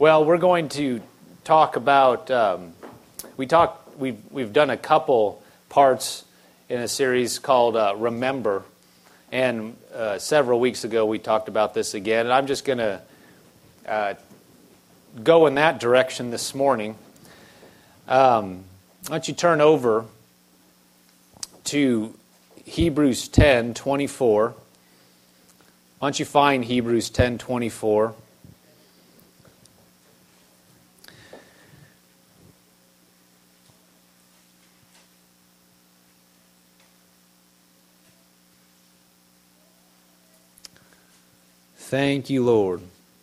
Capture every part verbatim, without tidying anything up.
Well, we're going to talk about, um, we talked, we've, we've done a couple parts in a series called uh, Remember, and uh, several weeks ago we talked about this again, and I'm just going to uh, go in that direction this morning. Um, why don't you turn over to Hebrews ten twenty-four. Why don't you find Hebrews ten twenty-four? Thank you, Lord.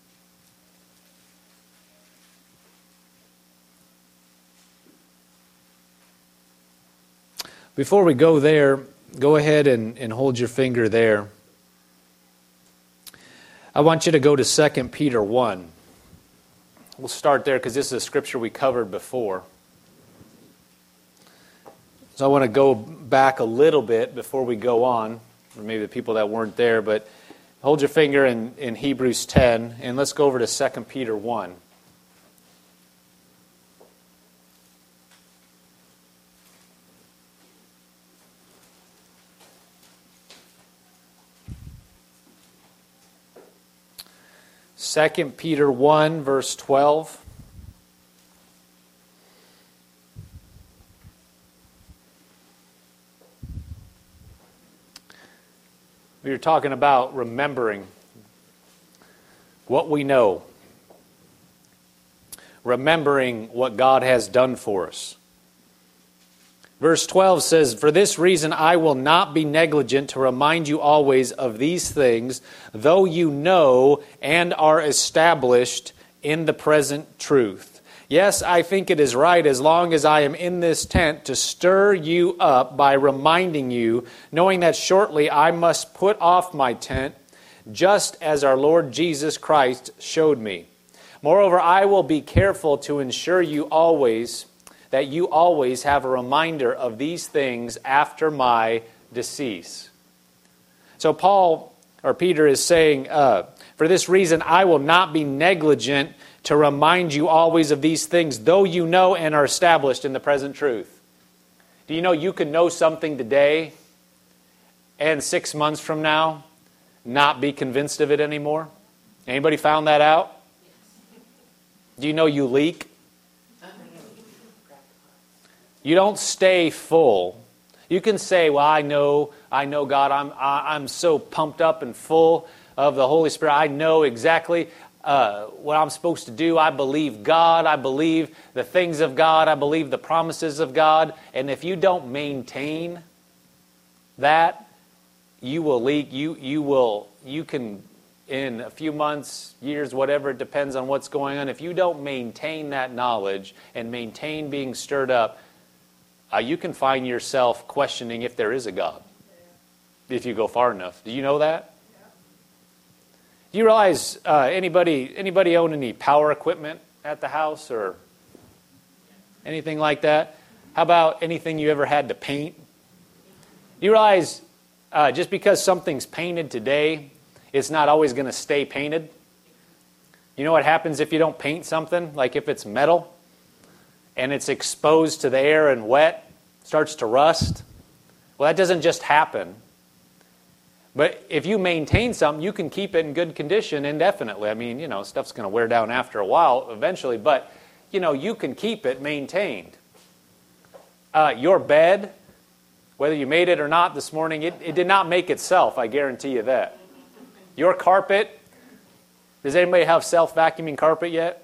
Before we go there, go ahead and, and hold your finger there. I want you to go to Second Peter one. We'll start there because this is a scripture we covered before. So I want to go back a little bit before we go on, or maybe the people that weren't there, but hold your finger in, in Hebrews ten, and let's go over to Second Peter one. Second Peter one, verse twelve. We were talking about remembering what we know. Remembering what God has done for us. Verse twelve says, "For this reason I will not be negligent to remind you always of these things, though you know and are established in the present truth. Yes, I think it is right, as long as I am in this tent, to stir you up by reminding you, knowing that shortly I must put off my tent, just as our Lord Jesus Christ showed me. Moreover, I will be careful to ensure you always that you always have a reminder of these things after my decease." So Paul, or Peter is saying, uh, for this reason I will not be negligent to remind you always of these things, though you know and are established in the present truth. Do you know you can know something today and six months from now not be convinced of it anymore? Anybody found that out? Do you know you leak? You don't stay full. You can say, well, I know, I know God, I'm I'm so pumped up and full of the Holy Spirit. I know exactly uh, what I'm supposed to do. I believe God. I believe the things of God. I believe the promises of God. And if you don't maintain that, you will leak. You you will you can in a few months, years, whatever, it depends on what's going on. If you don't maintain that knowledge and maintain being stirred up, Uh, you can find yourself questioning if there is a God, if you go far enough. Do you know that? Yeah. Do you realize uh, anybody anybody own any power equipment at the house or anything like that? How about anything you ever had to paint? Do you realize uh, just because something's painted today, it's not always going to stay painted? You know what happens if you don't paint something? Like if it's metal and it's exposed to the air and wet, starts to rust. Well, that doesn't just happen. But if you maintain something, you can keep it in good condition indefinitely. I mean, you know, stuff's going to wear down after a while eventually, but, you know, you can keep it maintained. Uh, your bed, whether you made it or not this morning, it, it did not make itself, I guarantee you that. Your carpet, does anybody have self-vacuuming carpet yet?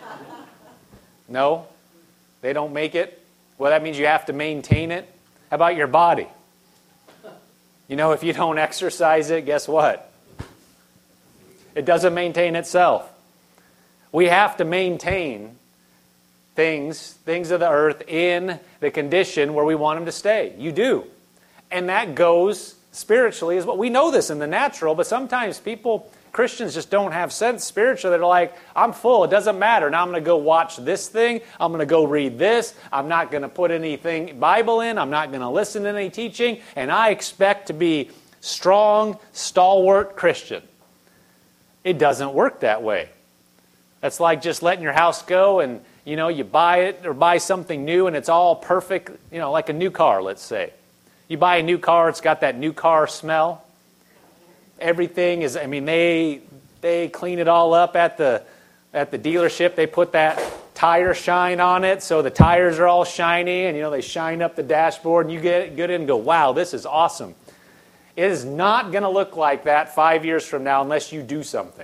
No? They don't make it? Well, that means you have to maintain it. How about your body? You know, if you don't exercise it, guess what? It doesn't maintain itself. We have to maintain things, things of the earth, in the condition where we want them to stay. You do. And that goes spiritually as well. We know this in the natural, but sometimes people... Christians just don't have sense spiritually. They're like, I'm full. It doesn't matter. Now I'm going to go watch this thing. I'm going to go read this. I'm not going to put anything Bible in. I'm not going to listen to any teaching. And I expect to be strong, stalwart Christian. It doesn't work that way. That's like just letting your house go and, you know, you buy it or buy something new and it's all perfect, you know, like a new car, let's say. You buy a new car, it's got that new car smell. Everything is, I mean, they they clean it all up at the at the dealership. They put that tire shine on it, so the tires are all shiny, and, you know, they shine up the dashboard, and you get, get in and go, wow, this is awesome. It is not going to look like that five years from now unless you do something.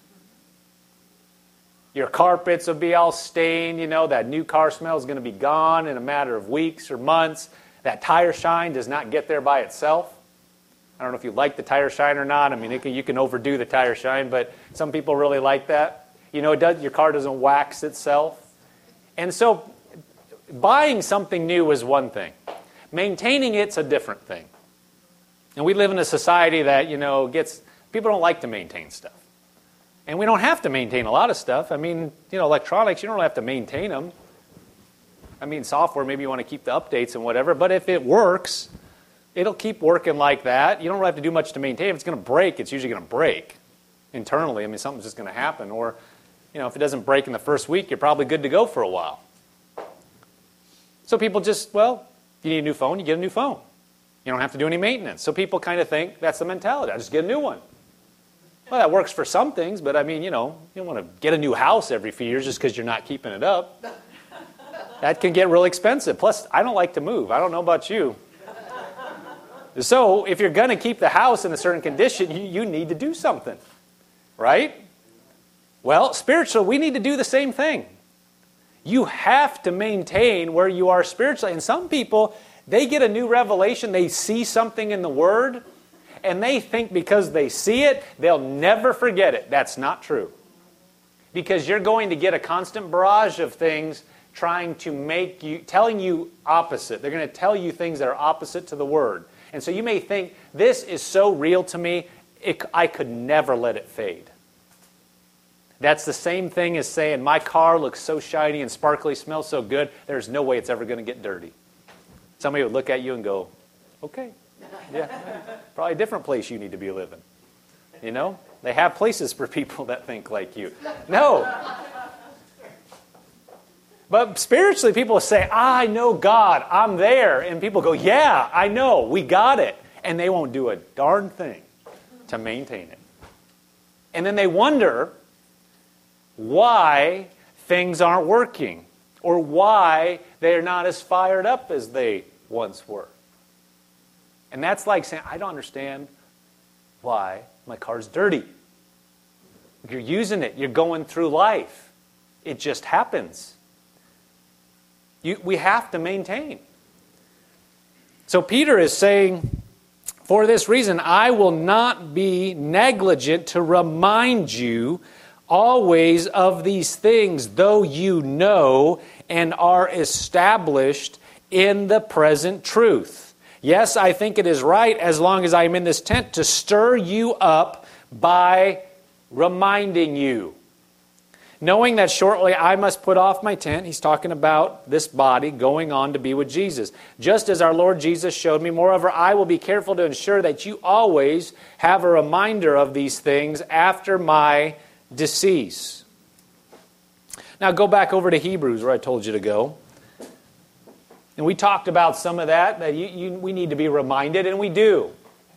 Your carpets will be all stained, you know, that new car smell is going to be gone in a matter of weeks or months. That tire shine does not get there by itself. I don't know if you like the tire shine or not. I mean, it can, you can overdo the tire shine, but some people really like that. You know, it does, your car doesn't wax itself. And so buying something new is one thing. Maintaining it's a different thing. And we live in a society that, you know, gets, people don't like to maintain stuff. And we don't have to maintain a lot of stuff. I mean, you know, electronics, you don't have to maintain them. I mean, software, maybe you want to keep the updates and whatever, but if it works, it'll keep working like that. You don't really have to do much to maintain. If it's going to break, it's usually going to break internally. I mean, something's just going to happen. Or, you know, if it doesn't break in the first week, you're probably good to go for a while. So people just, well, you need a new phone, you get a new phone. You don't have to do any maintenance. So people kind of think that's the mentality. I just get a new one. Well, that works for some things, but I mean, you know, you don't want to get a new house every few years just because you're not keeping it up. That can get really expensive. Plus, I don't like to move. I don't know about you. So if you're going to keep the house in a certain condition, you, you need to do something, right? Well, spiritually, we need to do the same thing. You have to maintain where you are spiritually. And some people, they get a new revelation, they see something in the Word, and they think because they see it, they'll never forget it. That's not true. Because you're going to get a constant barrage of things trying to make you, telling you opposite. They're going to tell you things that are opposite to the Word. And so you may think, this is so real to me, it, I could never let it fade. That's the same thing as saying, my car looks so shiny and sparkly, smells so good, there's no way it's ever going to get dirty. Somebody would look at you and go, okay, yeah, probably a different place you need to be living. You know, they have places for people that think like you. No. But spiritually, people say, I know God, I'm there. And people go, yeah, I know, we got it. And they won't do a darn thing to maintain it. And then they wonder why things aren't working or why they're not as fired up as they once were. And that's like saying, I don't understand why my car's dirty. You're using it. You're going through life. It just happens. You, we have to maintain. So Peter is saying, for this reason, I will not be negligent to remind you always of these things, though you know and are established in the present truth. Yes, I think it is right, as long as I am in this tent, to stir you up by reminding you. Knowing that shortly I must put off my tent, he's talking about this body going on to be with Jesus. Just as our Lord Jesus showed me, moreover, I will be careful to ensure that you always have a reminder of these things after my decease. Now go back over to Hebrews, where I told you to go. And we talked about some of that, that you, you, we need to be reminded, and we do.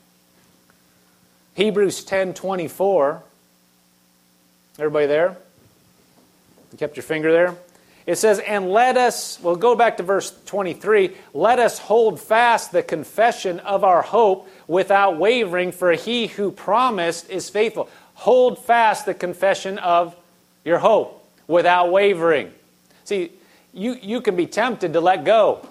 Hebrews ten twenty-four. Everybody there? You kept your finger there? It says, and let us, well, go back to verse twenty-three, let us hold fast the confession of our hope without wavering, for he who promised is faithful. Hold fast the confession of your hope without wavering. See, you, you can be tempted to let go.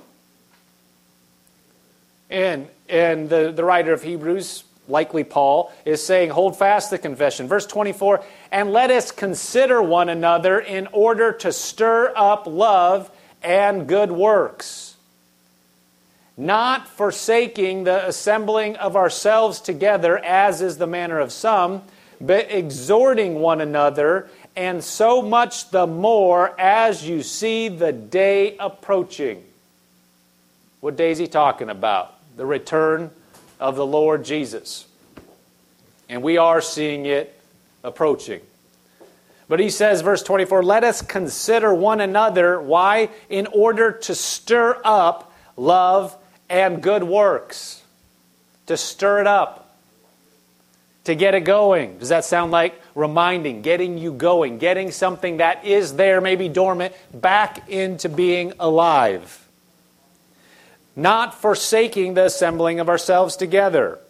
And, and the, the writer of Hebrews, likely Paul, is saying, hold fast the confession. Verse twenty-four, and let us consider one another in order to stir up love and good works, not forsaking the assembling of ourselves together, as is the manner of some, but exhorting one another, and so much the more as you see the day approaching. What day is he talking about? The return of the Lord Jesus. And we are seeing it approaching. But he says, verse twenty-four, let us consider one another. Why? In order to stir up love and good works. To stir it up. To get it going. Does that sound like reminding, getting you going, getting something that is there, maybe dormant, back into being alive? Not forsaking the assembling of ourselves together.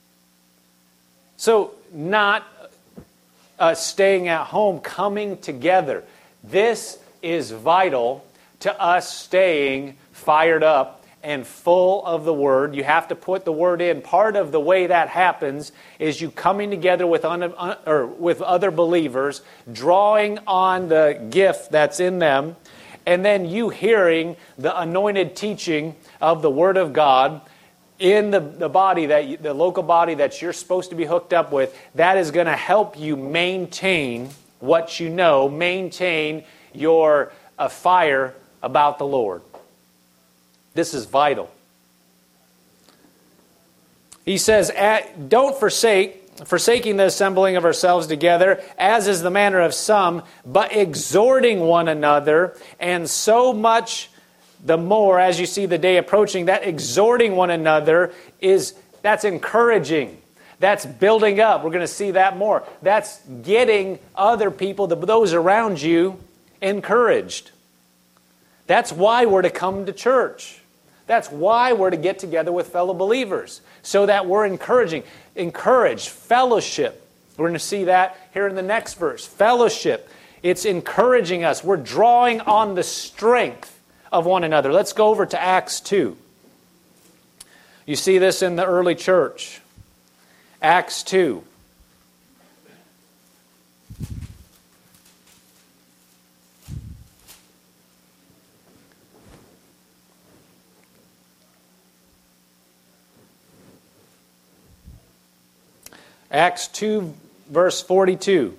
So, not uh, staying at home, coming together. This is vital to us staying fired up and full of the Word. You have to put the Word in. Part of the way that happens is you coming together with un, un, or with other believers, drawing on the gift that's in them, and then you hearing the anointed teaching of the Word of God in the, the body, that you, the local body that you're supposed to be hooked up with. That is going to help you maintain what you know, maintain your uh, fire about the Lord. This is vital. He says, don't forsake, forsaking the assembling of ourselves together, as is the manner of some, but exhorting one another, and so much the more as you see the day approaching. That exhorting one another is, that's encouraging. That's building up. We're going to see that more. That's getting other people, those around you, encouraged. That's why we're to come to church. That's why we're to get together with fellow believers, so that we're encouraging. Encourage, fellowship. We're going to see that here in the next verse. Fellowship. It's encouraging us. We're drawing on the strength of one another. Let's go over to Acts two. You see this in the early church. Acts two. Acts two, verse forty-two.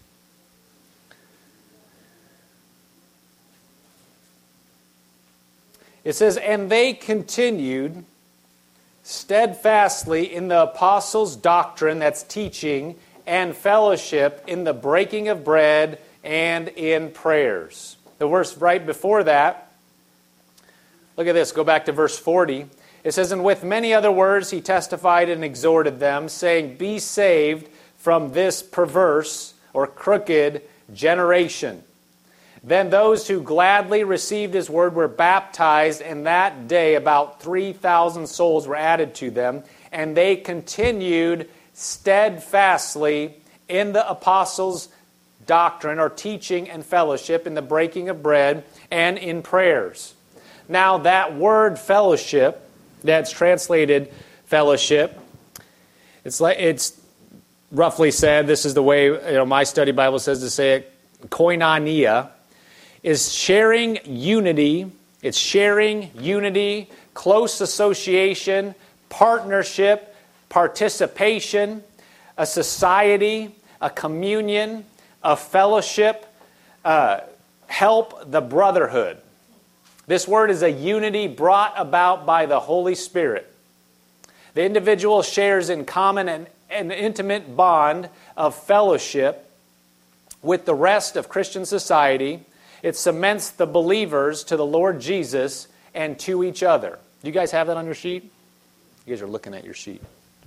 It says, and they continued steadfastly in the apostles' doctrine, that's teaching, and fellowship, in the breaking of bread and in prayers. The verse right before that, look at this, go back to verse forty. It says, and with many other words he testified and exhorted them, saying, be saved from this perverse or crooked generation. Then those who gladly received his word were baptized, and that day about three thousand souls were added to them, and they continued steadfastly in the apostles' doctrine or teaching and fellowship, in the breaking of bread and in prayers. Now that word fellowship, that's translated fellowship, it's like it's roughly said, this is the way, you know, my study Bible says to say it, koinonia, is sharing unity. It's sharing unity, close association, partnership, participation, a society, a communion, a fellowship, uh, help, the brotherhood. This word is a unity brought about by the Holy Spirit. The individual shares in common and an intimate bond of fellowship with the rest of Christian society. It cements the believers to the Lord Jesus and to each other. Do you guys have that on your sheet? You guys are looking at your sheet.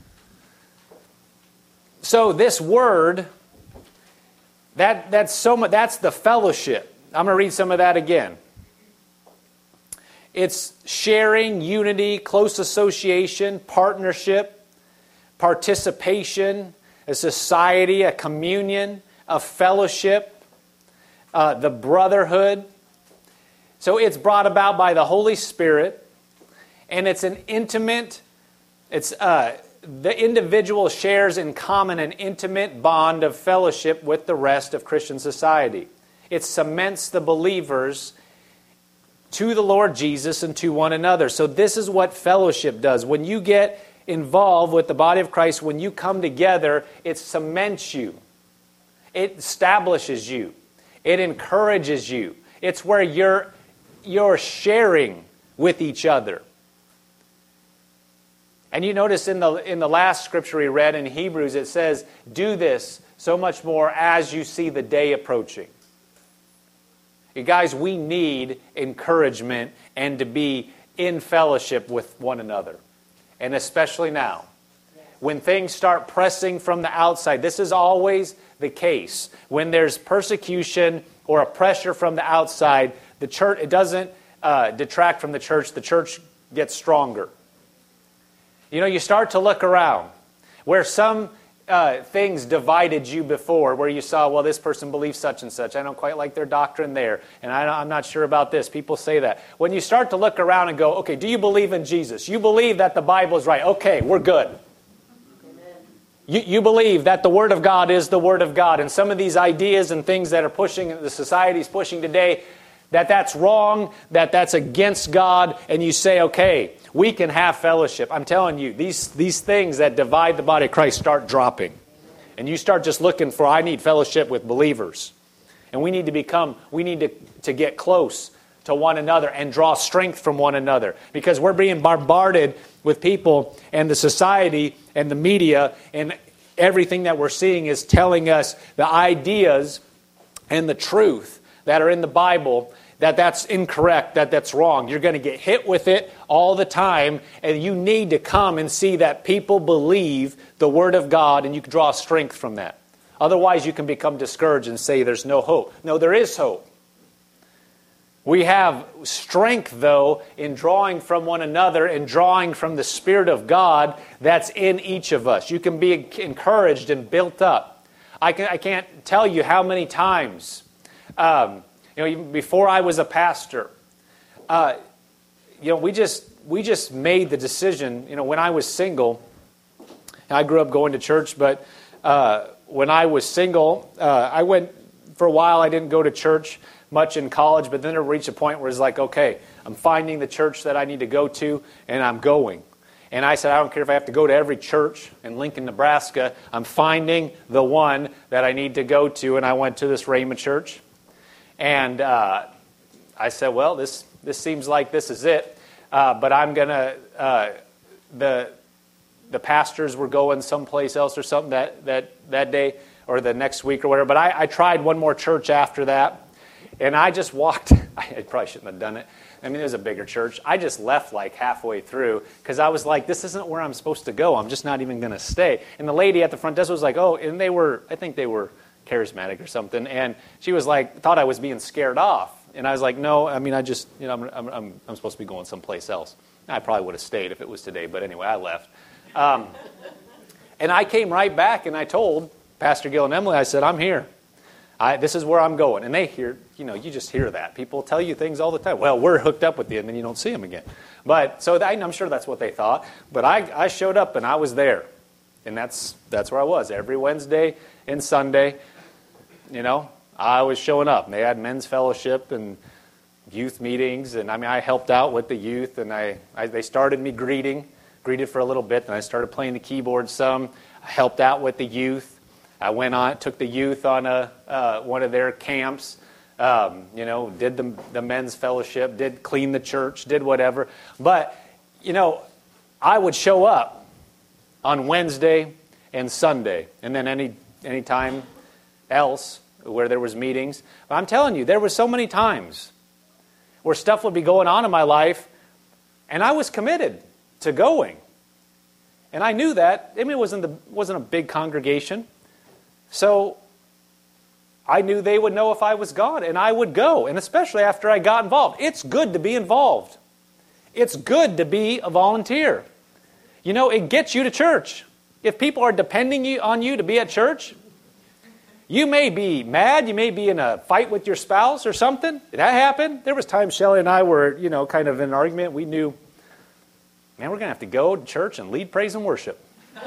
So this word, that that's so much. That's the fellowship. I'm going to read some of that again. It's sharing, unity, close association, partnership, participation, a society, a communion, a fellowship, uh, the brotherhood. So it's brought about by the Holy Spirit, and it's an intimate, it's uh, the individual shares in common an intimate bond of fellowship with the rest of Christian society. It cements the believers to the Lord Jesus and to one another. So this is what fellowship does. When you get involved with the body of Christ, when you come together, it cements you. It establishes you. It encourages you. It's where you're, you're sharing with each other. And you notice in the in the last scripture we read in Hebrews, it says, do this so much more as you see the day approaching. You guys, we need encouragement and to be in fellowship with one another. And especially now, when things start pressing from the outside. This is always the case. When there's persecution or a pressure from the outside, the church, it doesn't uh, detract from the church. The church gets stronger. You know, you start to look around where some uh, things divided you before, where you saw, well, this person believes such and such. I don't quite like their doctrine there, and I, I'm not sure about this. People say that. When you start to look around and go, okay, do you believe in Jesus? You believe that the Bible is right. Okay, we're good. You, you believe that the Word of God is the Word of God, and some of these ideas and things that are pushing, the society is pushing today, that that's wrong, that that's against God, and you say, okay, we can have fellowship. I'm telling you, these, these things that divide the body of Christ start dropping. And you start just looking for, I need fellowship with believers. And we need to become, we need to, to get close to one another and draw strength from one another. Because we're being bombarded with people, and the society and the media and everything that we're seeing is telling us the ideas and the truth that are in the Bible, that that's incorrect, that that's wrong. You're going to get hit with it all the time, and you need to come and see that people believe the Word of God, and you can draw strength from that. Otherwise, you can become discouraged and say there's no hope. No, there is hope. We have strength, though, in drawing from one another and drawing from the Spirit of God that's in each of us. You can be encouraged and built up. I, can, I can't tell you how many times... Um, You know, even before I was a pastor, uh, you know, we just we just made the decision. You know, when I was single, I grew up going to church, but uh, when I was single, uh, I went for a while. I didn't go to church much in college, but then it reached a point where it's like, okay, I'm finding the church that I need to go to, and I'm going. And I said, I don't care if I have to go to every church in Lincoln, Nebraska. I'm finding the one that I need to go to, and I went to this Rhema church. And uh, I said, well, this this seems like this is it. Uh, but I'm going to, uh, the the pastors were going someplace else or something that, that, that day or the next week or whatever. But I, I tried one more church after that. And I just walked. I probably shouldn't have done it. I mean, it was a bigger church. I just left like halfway through because I was like, this isn't where I'm supposed to go. I'm just not even going to stay. And the lady at the front desk was like, oh, and they were, I think they were charismatic or something, and she was like, thought I was being scared off, and I was like, no, I mean, I just, you know, I'm I'm I'm, I'm supposed to be going someplace else. I probably would have stayed if it was today, but anyway, I left, um, and I came right back, and I told Pastor Gill and Emily, I said, I'm here. I, this is where I'm going, and they hear, you know, you just hear that. People tell you things all the time. Well, we're hooked up with you, and then you don't see them again. But so that, I'm sure that's what they thought. But I I showed up, and I was there, and that's that's where I was every Wednesday and Sunday. You know, I was showing up. They had men's fellowship and youth meetings, and I mean, I helped out with the youth, and I, I they started me greeting, greeted for a little bit, and I started playing the keyboard some. I helped out with the youth. I went on, took the youth on a uh, one of their camps. Um, you know, did the the men's fellowship, did clean the church, did whatever. But you know, I would show up on Wednesday and Sunday, and then any any time else where there was meetings. But I'm telling you, there were so many times where stuff would be going on in my life, and I was committed to going. And I knew that. I mean, it wasn't the wasn't a big congregation, so I knew they would know if I was gone, and I would go. And especially after I got involved, it's good to be involved. It's good to be a volunteer. You know, it gets you to church. If people are depending on you to be at church, you may be mad, you may be in a fight with your spouse or something. That happened. There was times Shelley and I were, you know, kind of in an argument. We knew, man, we're going to have to go to church and lead praise and worship.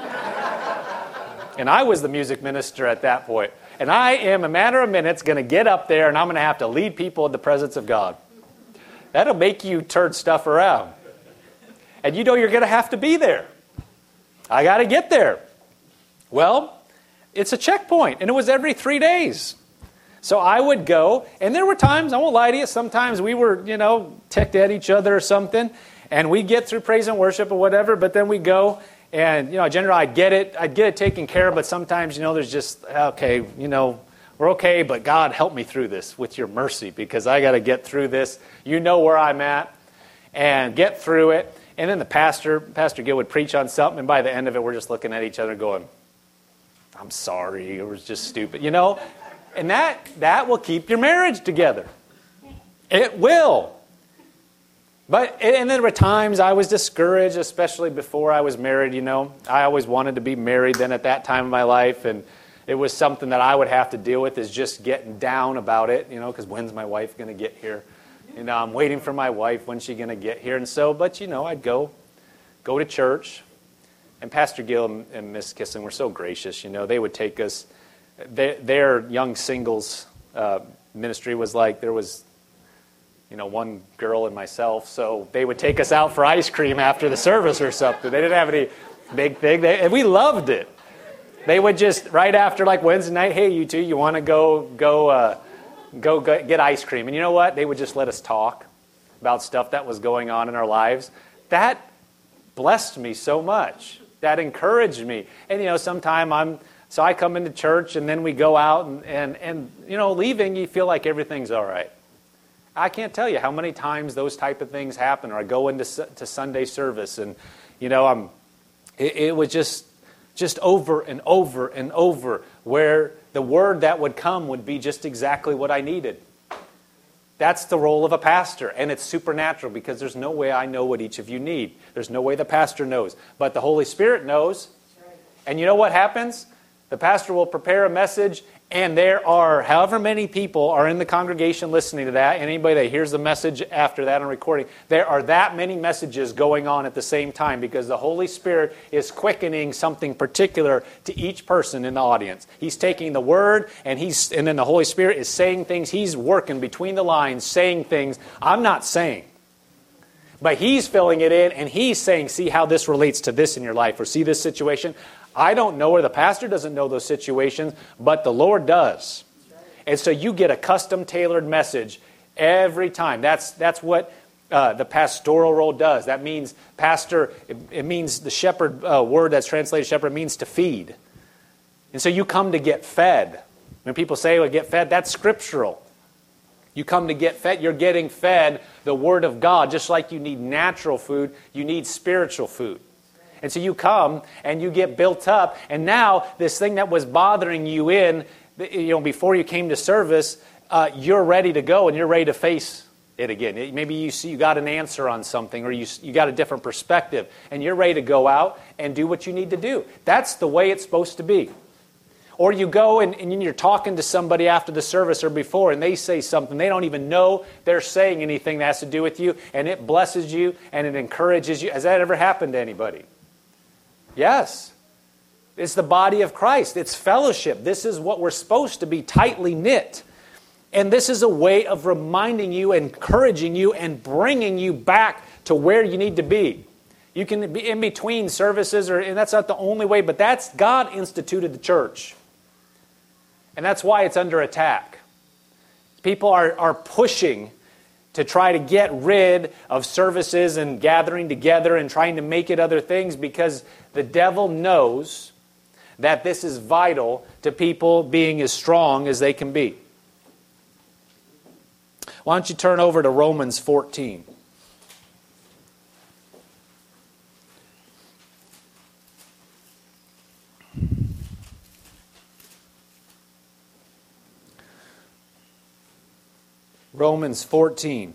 And I was the music minister at that point. And I am, a matter of minutes, going to get up there and I'm going to have to lead people in the presence of God. That'll make you turn stuff around. And you know you're going to have to be there. I got to get there. Well, it's a checkpoint, and it was every three days. So I would go, and there were times, I won't lie to you, sometimes we were, you know, ticked at each other or something, And we get through praise and worship or whatever, but then we go and, you know, generally I'd get it, I'd get it taken care of, but sometimes, you know, there's just, okay, you know, we're okay, but God, help me through this with your mercy because I got to get through this. You know where I'm at and get through it. And then the pastor, Pastor Gill would preach on something, and by the end of it, we're just looking at each other going, I'm sorry, it was just stupid, you know? And that that will keep your marriage together. It will. But, and there were times I was discouraged, especially before I was married, you know. I always wanted to be married then at that time of my life, and it was something that I would have to deal with, is just getting down about it, you know, because when's my wife going to get here? You know, I'm waiting for my wife, when's she going to get here? And so, but, you know, I'd go, go to church, and Pastor Gill and, and Miss Kissing were so gracious, you know. They would take us, their, their young singles uh, ministry was like, there was, you know, one girl and myself, so they would take us out for ice cream after the service or something. They didn't have any big thing, they, and we loved it. They would just, right after like Wednesday night, hey, you two, you want to go go, uh, go go get ice cream? And you know what? They would just let us talk about stuff that was going on in our lives. That blessed me so much. That encouraged me. And, you know, sometime I'm, so I come into church and then we go out and, and, and, you know, leaving, you feel like everything's all right. I can't tell you how many times those type of things happen, or I go into to Sunday service and, you know, I'm, it, it was just, just over and over and over, where the word that would come would be just exactly what I needed. That's the role of a pastor, and it's supernatural because there's no way I know what each of you need. There's no way the pastor knows, but the Holy Spirit knows. And you know what happens? The pastor will prepare a message, and there are however many people are in the congregation listening to that, and anybody that hears the message after that on recording, there are that many messages going on at the same time because the Holy Spirit is quickening something particular to each person in the audience. He's taking the word, and he's and then the Holy Spirit is saying things. He's working between the lines, saying things I'm not saying. But he's filling it in, and he's saying, see how this relates to this in your life, or see this situation. I don't know, or the pastor doesn't know those situations, but the Lord does. And so you get a custom tailored message every time. That's that's what uh, the pastoral role does. That means pastor, it, it means the shepherd uh, word that's translated shepherd means to feed. And so you come to get fed. When people say, well, get fed, that's scriptural. You come to get fed, you're getting fed the Word of God. Just like you need natural food, you need spiritual food. And so you come and you get built up, and now this thing that was bothering you in, you know, before you came to service, uh, you're ready to go and you're ready to face it again. Maybe you see you got an answer on something, or you you got a different perspective, and you're ready to go out and do what you need to do. That's the way it's supposed to be. Or you go and, and you're talking to somebody after the service or before, and they say something. They don't even know they're saying anything that has to do with you, and it blesses you and it encourages you. Has that ever happened to anybody? Yes. It's the body of Christ. It's fellowship. This is what we're supposed to be, tightly knit. And this is a way of reminding you, encouraging you, and bringing you back to where you need to be. You can be in between services, or, and that's not the only way, but that's God instituted the church. And that's why it's under attack. People are, are pushing to try to get rid of services and gathering together and trying to make it other things, because the devil knows that this is vital to people being as strong as they can be. Why don't you turn over to Romans fourteen? Romans fourteen.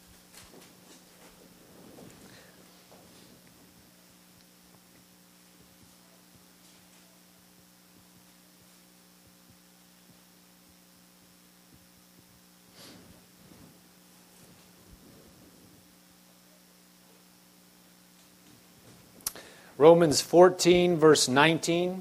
Romans fourteen, verse nineteen.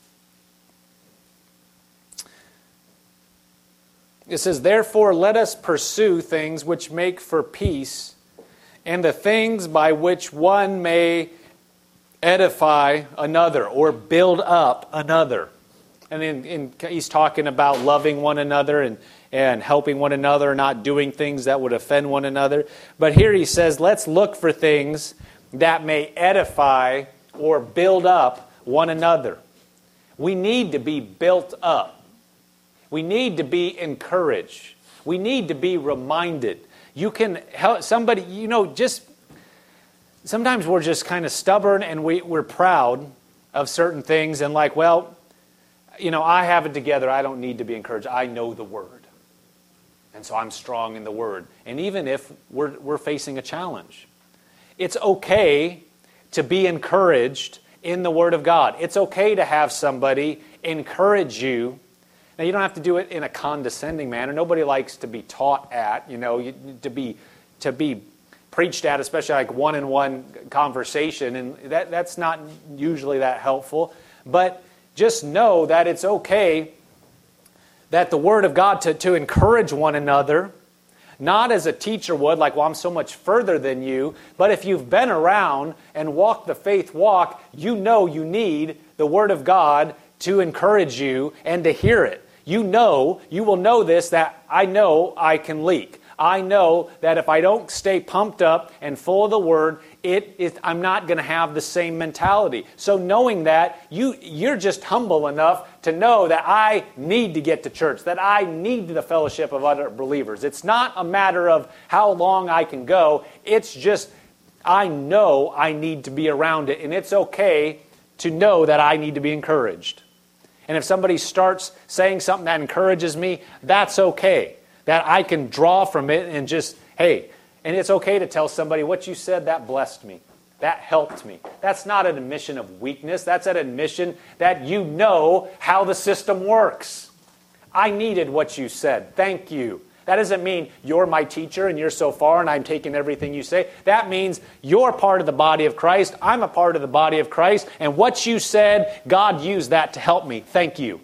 It says, therefore let us pursue things which make for peace, and the things by which one may edify another, or build up another. and then in, he's talking about loving one another and, and helping one another, not doing things that would offend one another. But here he says, let's look for things that may edify or build up one another. We need to be built up. We need to be encouraged. We need to be reminded. You can help somebody, you know, just sometimes we're just kind of stubborn and we, we're proud of certain things and like, well, you know, I have it together. I don't need to be encouraged. I know the Word. And so I'm strong in the Word. And even if we're, we're facing a challenge, it's okay to be encouraged in the Word of God. It's okay to have somebody encourage you. Now, you don't have to do it in a condescending manner. Nobody likes to be taught at, you know, you, to be to be preached at, especially like one-on-one conversation. And that, that's not usually that helpful. But just know that it's okay that the Word of God to, to encourage one another, not as a teacher would, like, well, I'm so much further than you, but if you've been around and walked the faith walk, you know you need the Word of God to encourage you and to hear it. You know, you will know this, that I know I can leak. I know that if I don't stay pumped up and full of the Word, it is, I'm not going to have the same mentality. So knowing that, you, you're just humble enough to know that I need to get to church, that I need the fellowship of other believers. It's not a matter of how long I can go. It's just, I know I need to be around it, and it's okay to know that I need to be encouraged. And if somebody starts saying something that encourages me, that's okay. That I can draw from it and just, hey, and it's okay to tell somebody what you said, that blessed me. That helped me. That's not an admission of weakness. That's an admission that you know how the system works. I needed what you said. Thank you. That doesn't mean you're my teacher and you're so far and I'm taking everything you say. That means you're part of the body of Christ. I'm a part of the body of Christ. And what you said, God used that to help me. Thank you.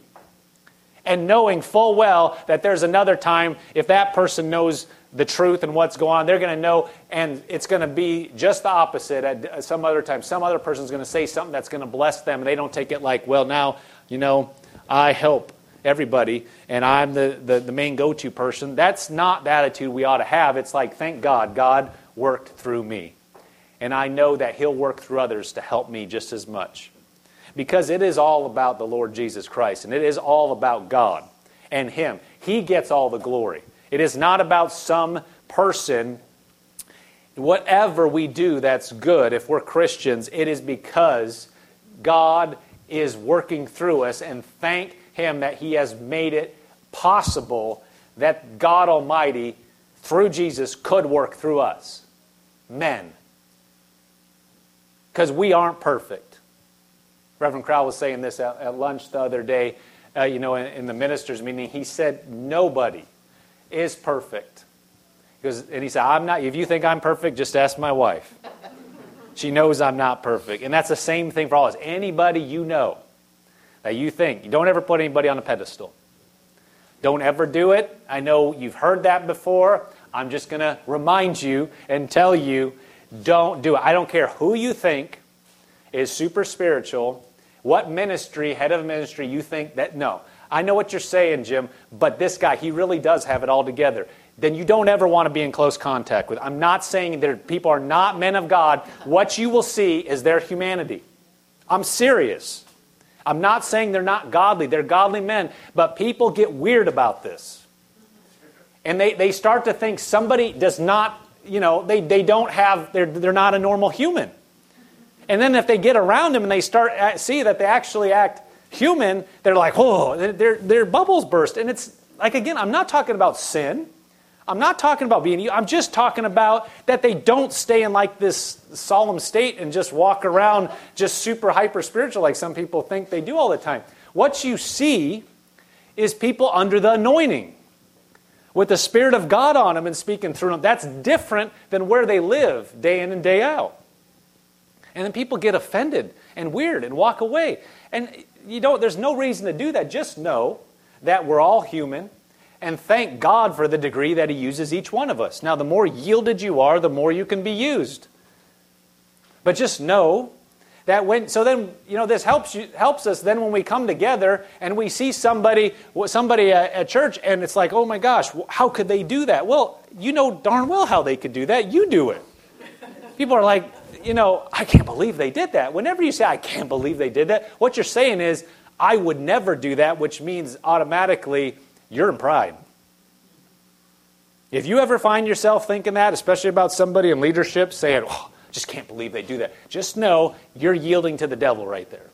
And knowing full well that there's another time, if that person knows the truth and what's going on, they're going to know, and it's going to be just the opposite at some other time. Some other person's going to say something that's going to bless them, and they don't take it like, well, now, you know, I help everybody, and I'm the, the, the main go-to person. That's not the attitude we ought to have. It's like, thank God, God worked through me. And I know that He'll work through others to help me just as much. Because it is all about the Lord Jesus Christ, and it is all about God and Him. He gets all the glory. It is not about some person. Whatever we do that's good, if we're Christians, it is because God is working through us, and thank Him that He has made it possible that God Almighty, through Jesus, could work through us, men. Because we aren't perfect. Reverend Crowell was saying this at, at lunch the other day, uh, you know, in, in the ministers' meeting. He said, nobody is perfect. Because, and he said, I'm not, if you think I'm perfect, just ask my wife. She knows I'm not perfect. And that's the same thing for all of us. Anybody you know that you think, you don't ever put anybody on a pedestal. Don't ever do it. I know you've heard that before. I'm just going to remind you and tell you, don't do it. I don't care who you think is super spiritual, what ministry, head of ministry you think that, no. I know what you're saying, Jim, but this guy, he really does have it all together. Then you don't ever want to be in close contact with. I'm not saying that people are not men of God. What you will see is their humanity. I'm serious. I'm not saying they're not godly. They're godly men. But people get weird about this. And they, they start to think somebody does not, you know, they, they don't have, they're, they're not a normal human. And then if they get around them and they start see that they actually act human, they're like, oh, their their bubbles burst. And it's like, again, I'm not talking about sin. I'm not talking about being, I'm just talking about that they don't stay in like this solemn state and just walk around just super hyper spiritual like some people think they do all the time. What you see is people under the anointing with the Spirit of God on them and speaking through them. That's different than where they live day in and day out. And then people get offended and weird and walk away. And you don't, there's no reason to do that. Just know that we're all human, and thank God for the degree that He uses each one of us. Now, the more yielded you are, the more you can be used. But just know That when, so then, you know, this helps you, helps us then when we come together and we see somebody, somebody at, at church and it's like, oh my gosh, how could they do that? Well, you know darn well how they could do that. You do it. People are like, you know, I can't believe they did that. Whenever you say, I can't believe they did that, what you're saying is, I would never do that, which means automatically you're in pride. If you ever find yourself thinking that, especially about somebody in leadership, saying, oh, just can't believe they do that. Just know you're yielding to the devil right there.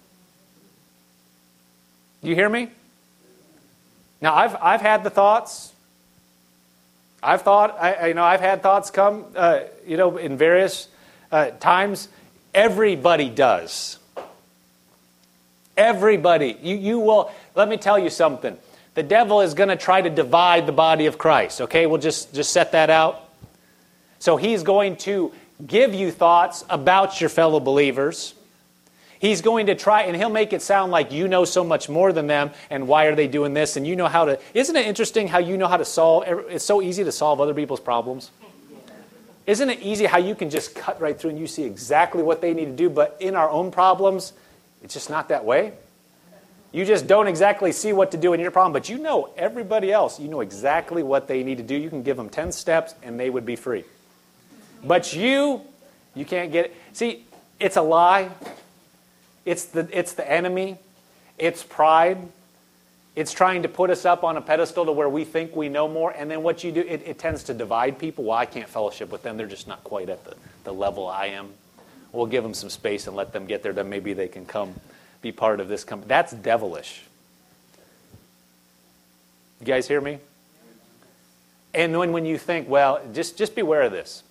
You hear me? Now, I've I've had the thoughts. I've thought, I, you know, I've had thoughts come, uh, you know, in various uh, times. Everybody does. Everybody. You you will. Let me tell you something. The devil is going to try to divide the body of Christ. Okay, we'll just just set that out. So he's going to give you thoughts about your fellow believers. He's going to try, and he'll make it sound like you know so much more than them, and why are they doing this, and you know how to... Isn't it interesting how you know how to solve... It's so easy to solve other people's problems. Isn't it easy how you can just cut right through and you see exactly what they need to do, but in our own problems, it's just not that way? You just don't exactly see what to do in your problem, but you know everybody else. You know exactly what they need to do. You can give them ten steps, and they would be free. But you, you can't get it. See, it's a lie. It's the, it's the enemy. It's pride. It's trying to put us up on a pedestal to where we think we know more. And then what you do, it, it tends to divide people. Well, I can't fellowship with them. They're just not quite at the, the level I am. We'll give them some space and let them get there. Then maybe they can come be part of this company. That's devilish. You guys hear me? And when, when you think, well, just, just beware of this.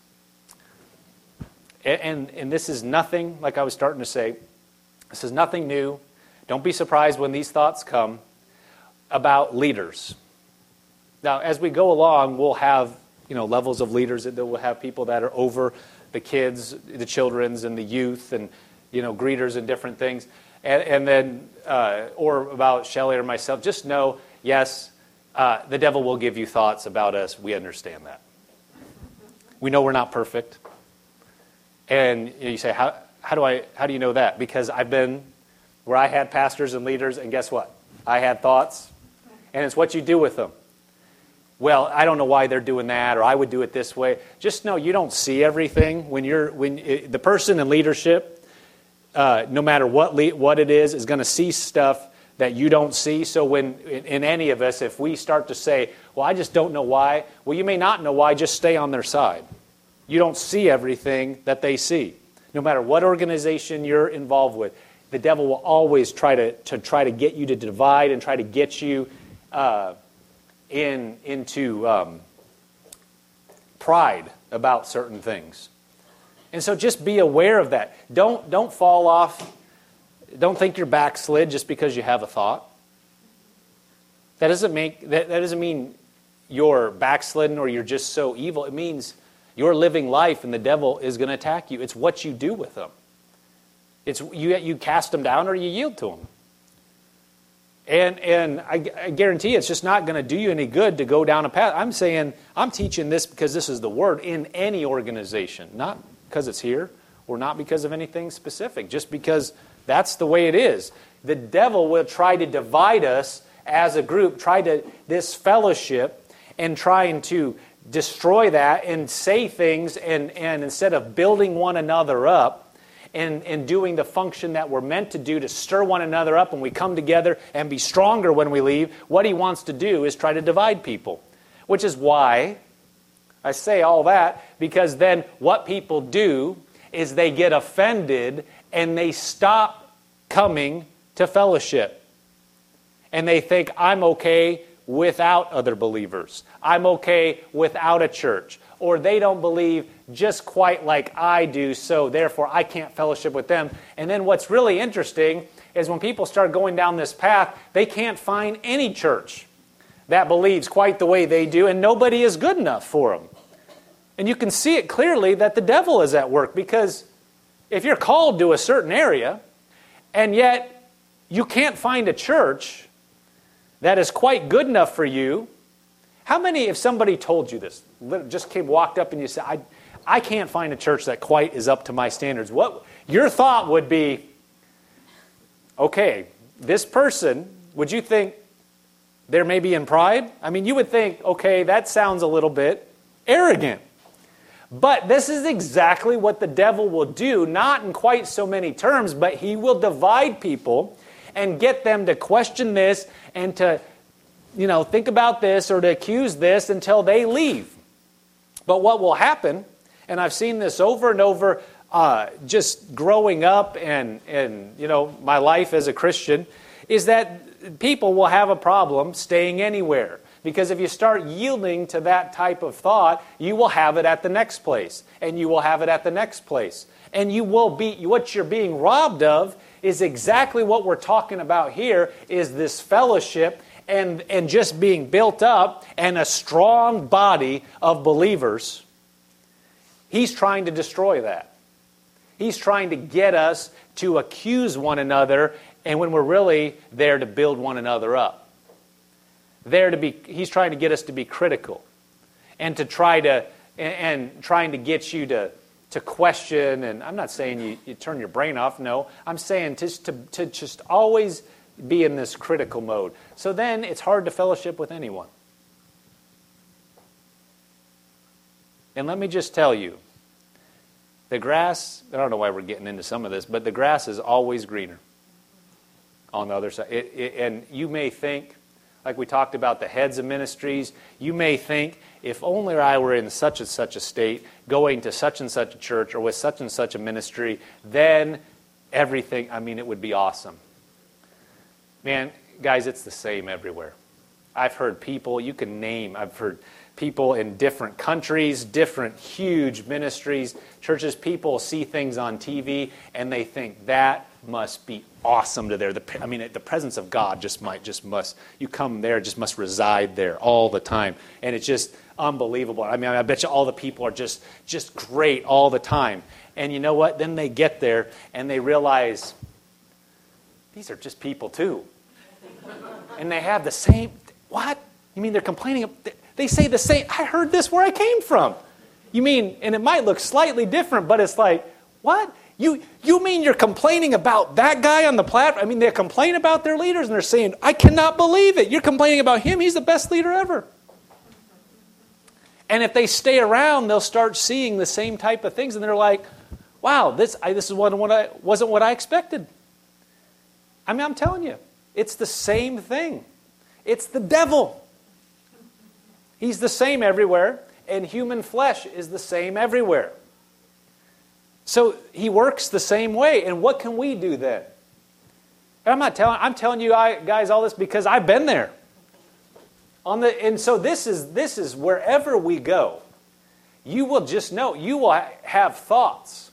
And, and, and this is nothing, like I was starting to say, this is nothing new. Don't be surprised when these thoughts come about leaders. Now, as we go along, we'll have, you know, levels of leaders. That we'll have people that are over the kids, the children's, and the youth, and, you know, greeters and different things. And, and then, uh, or about Shelley or myself, just know, yes, uh, the devil will give you thoughts about us. We understand that. We know we're not perfect. And you say, how, how do I, how do you know that? Because I've been where I had pastors and leaders, and guess what? I had thoughts, and it's what you do with them. Well, I don't know why they're doing that, or I would do it this way. Just know you don't see everything. When you're, when it, the person in leadership, uh, no matter what le- what it is, is going to see stuff that you don't see. So when, in, in any of us, if we start to say, well, I just don't know why, well, you may not know why, just stay on their side. You don't see everything that they see. No matter what organization you're involved with, the devil will always try to, to try to get you to divide and try to get you uh, in into um, pride about certain things. And so just be aware of that. Don't don't fall off. Don't think you're backslid just because you have a thought. That doesn't make that, that doesn't mean you're backslidden or you're just so evil. It means you're living life and the devil is going to attack you. It's what you do with them. It's you you cast them down or you yield to them. And and I, I guarantee it's just not going to do you any good to go down a path. I'm saying, I'm teaching this because this is the word in any organization. Not because it's here or not because of anything specific. Just because that's the way it is. The devil will try to divide us as a group, try to, this fellowship, and trying to destroy that and say things, and, and instead of building one another up and, and doing the function that we're meant to do to stir one another up when we come together and be stronger when we leave, what he wants to do is try to divide people. Which is why I say all that, because then what people do is they get offended and they stop coming to fellowship. And they think, I'm okay without other believers. I'm okay without a church. Or they don't believe just quite like I do, so therefore I can't fellowship with them. And then what's really interesting is when people start going down this path, they can't find any church that believes quite the way they do, and nobody is good enough for them. And you can see it clearly that the devil is at work, because if you're called to a certain area, and yet you can't find a church that is quite good enough for you. How many, if somebody told you this, just came, walked up and you said, I, I can't find a church that quite is up to my standards. What your thought would be, okay, this person, would you think they're maybe in pride? I mean, you would think, okay, that sounds a little bit arrogant. But this is exactly what the devil will do, not in quite so many terms, but he will divide people and get them to question this and to, you know, think about this or to accuse this until they leave. But what will happen, and I've seen this over and over, uh, just growing up and, and, you know, my life as a Christian, is that people will have a problem staying anywhere. Because if you start yielding to that type of thought, you will have it at the next place. And you will have it at the next place. And you will be, what you're being robbed of is exactly what we're talking about here, is this fellowship and, and just being built up and a strong body of believers. He's trying to destroy that. He's trying to get us to accuse one another, and when we're really there to build one another up. There to be, he's trying to get us to be critical, and to try to, and, and trying to get you to, to question. And I'm not saying you, you turn your brain off. No, I'm saying just to, to just always be in this critical mode. So then it's hard to fellowship with anyone. And let me just tell you, the grass, I don't know why we're getting into some of this, but the grass is always greener on the other side. It, it, and you may think, like we talked about the heads of ministries, you may think, if only I were in such and such a state, going to such and such a church or with such and such a ministry, then everything, I mean, it would be awesome. Man, guys, it's the same everywhere. I've heard people, you can name, I've heard people in different countries, different huge ministries, churches, people see things on T V and they think that must be awesome to there. The, I mean, the presence of God just might, just must, you come there, just must reside there all the time. And it's just unbelievable. I mean, I bet you all the people are just, just great all the time. And you know what? Then they get there and they realize, these are just people too. And they have the same, what? You mean they're complaining? They say the same, I heard this where I came from. You mean, and it might look slightly different, but it's like, what? You you mean you're complaining about that guy on the platform? I mean, they complain about their leaders and they're saying, I cannot believe it. You're complaining about him. He's the best leader ever. And if they stay around, they'll start seeing the same type of things. And they're like, wow, this I, this is what, what I, wasn't what I expected. I mean, I'm telling you, it's the same thing. It's the devil. He's the same everywhere. And human flesh is the same everywhere. So he works the same way. And what can we do then? And I'm not telling, I'm telling you guys all this because I've been there. On the, and so this is, this is wherever we go, you will just know, you will have thoughts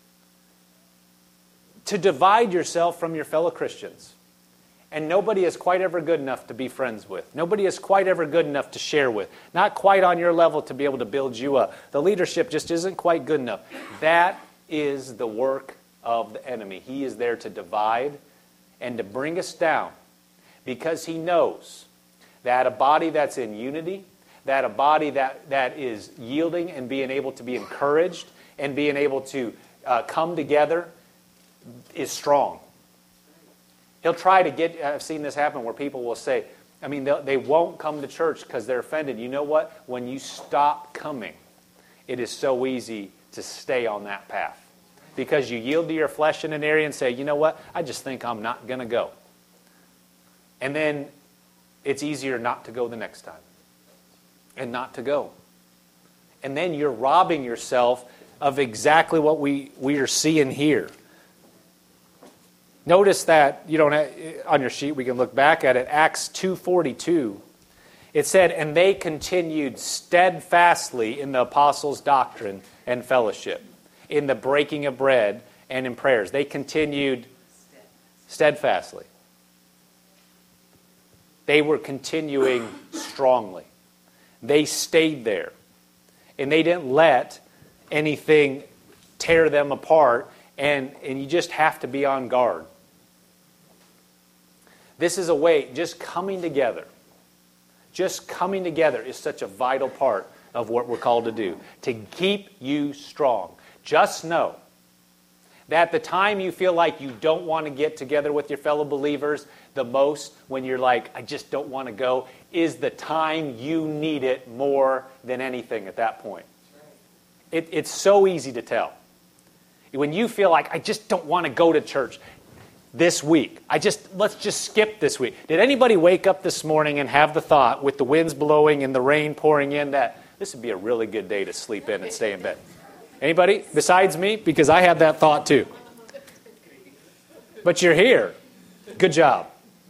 to divide yourself from your fellow Christians. And nobody is quite ever good enough to be friends with. Nobody is quite ever good enough to share with. Not quite on your level to be able to build you up. The leadership just isn't quite good enough. That is the work of the enemy. He is there to divide and to bring us down because he knows that a body that's in unity, that a body that, that is yielding and being able to be encouraged and being able to uh, come together is strong. He'll try to get, I've seen this happen where people will say, I mean, they won't come to church because they're offended. You know what? When you stop coming, it is so easy to stay on that path. Because you yield to your flesh in an area and say, you know what? I just think I'm not going to go. And then it's easier not to go the next time. And not to go. And then you're robbing yourself of exactly what we, we are seeing here. Notice that, you don't have, on your sheet, we can look back at it, Acts two forty-two. It said, and they continued steadfastly in the apostles' doctrine and fellowship, in the breaking of bread and in prayers. They continued steadfastly. They were continuing strongly. They stayed there. And they didn't let anything tear them apart. And, and you just have to be on guard. This is a way, just coming together. Just coming together is such a vital part of what we're called to do, to keep you strong. Just know that the time you feel like you don't want to get together with your fellow believers the most, when you're like, I just don't want to go, is the time you need it more than anything at that point. It, it's so easy to tell. When you feel like, I just don't want to go to church this week. I just, let's just skip this week. Did anybody wake up this morning and have the thought, with the winds blowing and the rain pouring in, that this would be a really good day to sleep in and stay in bed? Anybody besides me? Because I had that thought too. But you're here. Good job.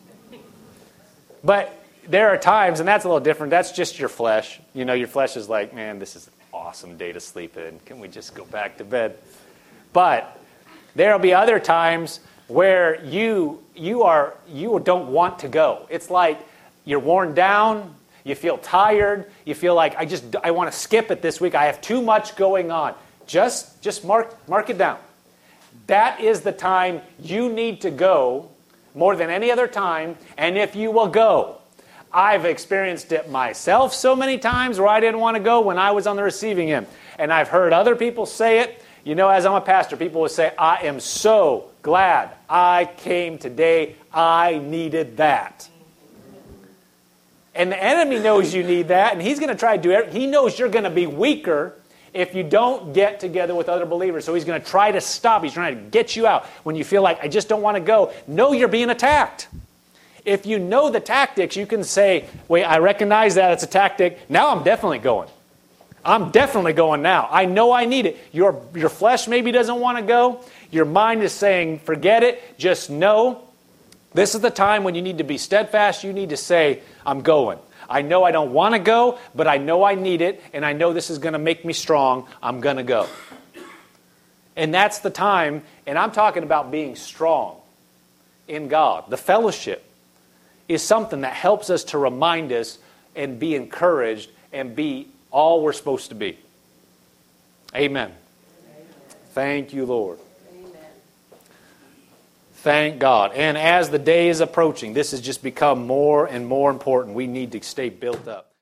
But there are times, and that's a little different, that's just your flesh. You know, your flesh is like, man, this is an awesome day to sleep in. Can we just go back to bed? But there'll be other times where you you are you don't want to go. It's like you're worn down, you feel tired, you feel like I just I want to skip it this week. I have too much going on. Just just mark mark it down. That is the time you need to go more than any other time, and if you will go. I've experienced it myself so many times where I didn't want to go when I was on the receiving end. And I've heard other people say it. You know, as I'm a pastor, people will say, I am so glad I came today. I needed that. And the enemy knows you need that, and he's going to try to do it. He knows you're going to be weaker if you don't get together with other believers. So he's going to try to stop. He's trying to get you out. When you feel like, I just don't want to go, know you're being attacked. If you know the tactics, you can say, wait, I recognize that it's a tactic. Now I'm definitely going. I'm definitely going now. I know I need it. Your, your flesh maybe doesn't want to go. Your mind is saying, forget it. Just know this is the time when you need to be steadfast. You need to say, I'm going. I know I don't want to go, but I know I need it, and I know this is going to make me strong. I'm going to go. And that's the time, and I'm talking about being strong in God. The fellowship is something that helps us to remind us and be encouraged and be all we're supposed to be. Amen. Amen. Thank you, Lord. Amen. Thank God. And as the day is approaching, this has just become more and more important. We need to stay built up.